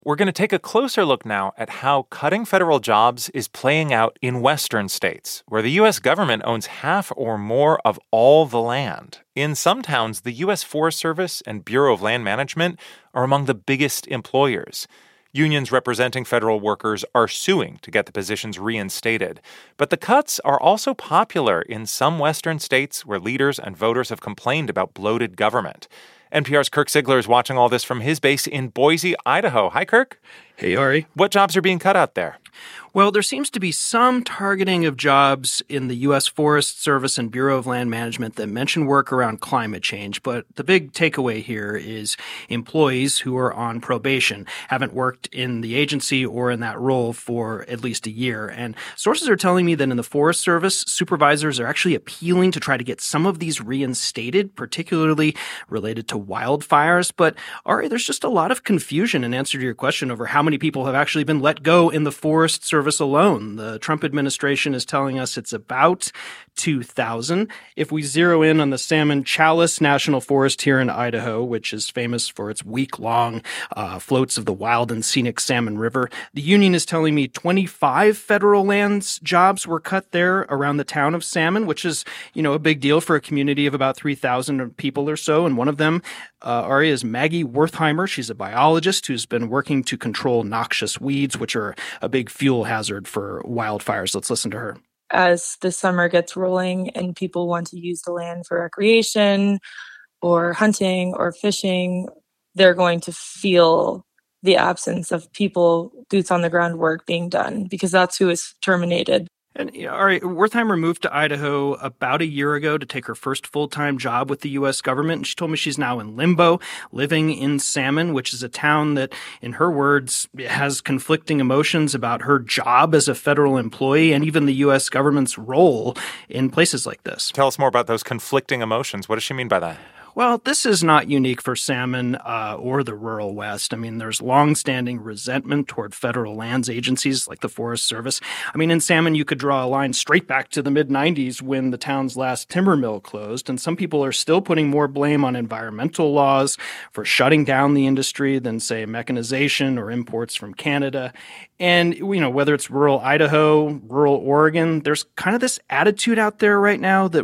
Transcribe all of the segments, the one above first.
We're going to take a closer look now at how cutting federal jobs is playing out in western states, where the U.S. government owns half or more of all the land. In some towns, the U.S. Forest Service and Bureau of Land Management are among the biggest employers. Unions representing federal workers are suing to get the positions reinstated. But the cuts are also popular in some western states where leaders and voters have complained about bloated government. NPR's Kirk Siegler is watching all this from his base in Boise, Idaho. Hi, Kirk. Hey, Ari. What jobs are being cut out there? Well, there seems to be some targeting of jobs in the U.S. Forest Service and Bureau of Land Management that mention work around climate change. But the big takeaway here is employees who are on probation, haven't worked in the agency or in that role for at least a year. And sources are telling me that in the Forest Service, supervisors are actually appealing to try to get some of these reinstated, particularly related to wildfires. But, Ari, there's just a lot of confusion in answer to your question over how many people have actually been let go in the Forest Service alone. The Trump administration is telling us it's about 2,000. If we zero in on the Salmon Challis National Forest here in Idaho, which is famous for its week-long floats of the wild and scenic Salmon River, the union is telling me 25 federal lands jobs were cut there around the town of Salmon, which is, a big deal for a community of about 3,000 people or so. And one of them, Ari, is Maggie Wertheimer. She's a biologist who's been working to control noxious weeds, which are a big fuel hazard for wildfires. Let's listen to her. As the summer gets rolling and people want to use the land for recreation or hunting or fishing, they're going to feel the absence of people, boots on the ground work being done, because that's who is terminated. And Ari, Wertheimer moved to Idaho about a year ago to take her first full-time job with the U.S. government. And she told me she's now in limbo, living in Salmon, which is a town that, in her words, has conflicting emotions about her job as a federal employee and even the U.S. government's role in places like this. Tell us more about those conflicting emotions. What does she mean by that? Well, this is not unique for Salmon or the rural West. I mean, there's longstanding resentment toward federal lands agencies like the Forest Service. I mean, in Salmon, you could draw a line straight back to the mid-'90s when the town's last timber mill closed, and some people are still putting more blame on environmental laws for shutting down the industry than, say, mechanization or imports from Canada. And, whether it's rural Idaho, rural Oregon, there's kind of this attitude out there right now that,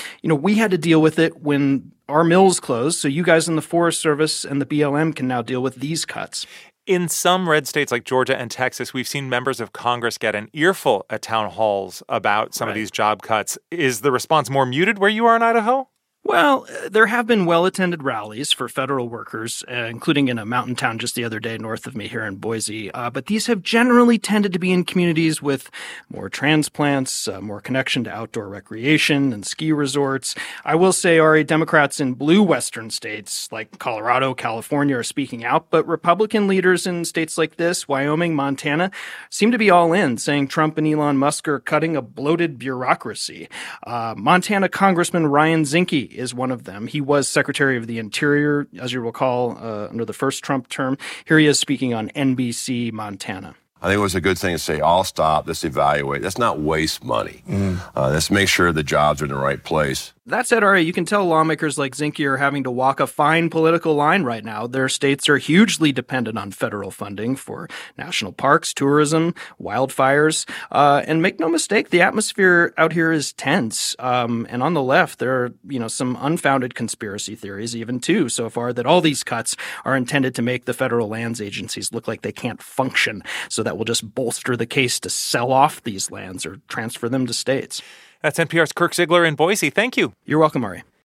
we had to deal with it when our mills closed, so you guys in the Forest Service and the BLM can now deal with these cuts. In some red states like Georgia and Texas, we've seen members of Congress get an earful at town halls about some of these job cuts. Is the response more muted where you are in Idaho? Well, there have been well-attended rallies for federal workers, including in a mountain town just the other day north of me here in Boise. But these have generally tended to be in communities with more transplants, more connection to outdoor recreation and ski resorts. I will say, Ari, Democrats in blue western states like Colorado, California are speaking out, but Republican leaders in states like this, Wyoming, Montana, seem to be all in, saying Trump and Elon Musk are cutting a bloated bureaucracy. Montana Congressman Ryan Zinke is one of them. He was Secretary of the Interior, as you recall, under the first Trump term. Here he is speaking on NBC Montana. I think it was a good thing to say, I'll stop, let's evaluate. Let's not waste money. Let's make sure the jobs are in the right place. That said, Ari, you can tell lawmakers like Zinke are having to walk a fine political line right now. Their states are hugely dependent on federal funding for national parks, tourism, wildfires. And make no mistake, the atmosphere out here is tense. And on the left, there are, some unfounded conspiracy theories, even too, so far, that all these cuts are intended to make the federal lands agencies look like they can't function. So that will just bolster the case to sell off these lands or transfer them to states. That's NPR's Kirk Siegler in Boise. Thank you. You're welcome, Ari.